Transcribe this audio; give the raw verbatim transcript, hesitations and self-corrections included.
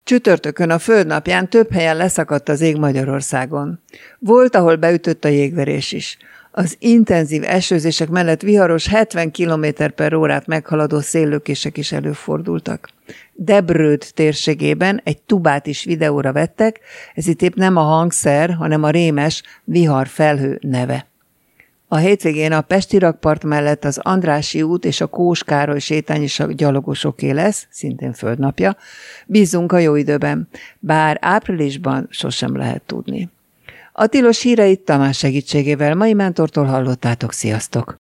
Csütörtökön a Földnapján több helyen leszakadt az ég Magyarországon. Volt, ahol beütött a jégverés is. Az intenzív esőzések mellett viharos hetven kilométer per órát meghaladó széllökések is előfordultak. Debrőd térségében egy tubát is videóra vettek, ez itt épp nem a hangszer, hanem a rémes viharfelhő neve. A hétvégén a Pesti rakpart mellett az Andrássy út és a Kós Károly sétány is a gyalogosoké lesz, szintén Földnapja. Bízunk a jó időben, bár áprilisban sosem lehet tudni. A tilos híreit Tamás segítségével mai mentortól hallottátok, sziasztok!